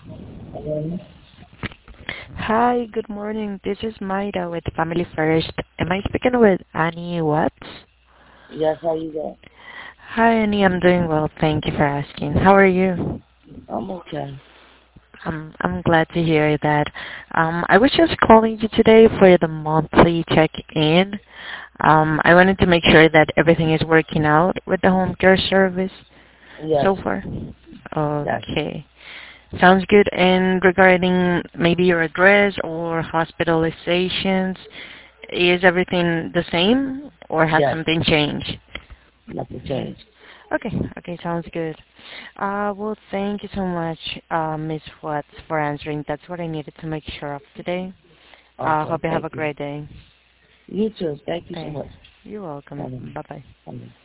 Hello? Hi, good morning. This is Maida with Family First. Am I speaking with Annie Watts? Yes, how you doing? Hi, Annie. I'm doing well. Thank you for asking. How are you? I'm okay. I'm glad to hear that. I was just calling you today for the monthly check-in. I wanted to make sure that everything is working out with the home care service Yes, so far. yes, Okay. Sounds good. And regarding maybe your address or hospitalizations, is everything the same or has yes. something changed? Nothing changed. Okay, okay, sounds good. Well, thank you so much, Ms. Watts, for answering. That's what I needed to make sure of today. Okay, Hope you have thank a you. great day. You too. Thank you so Thanks. much. You're welcome. Bye-bye. Bye-bye. Bye-bye.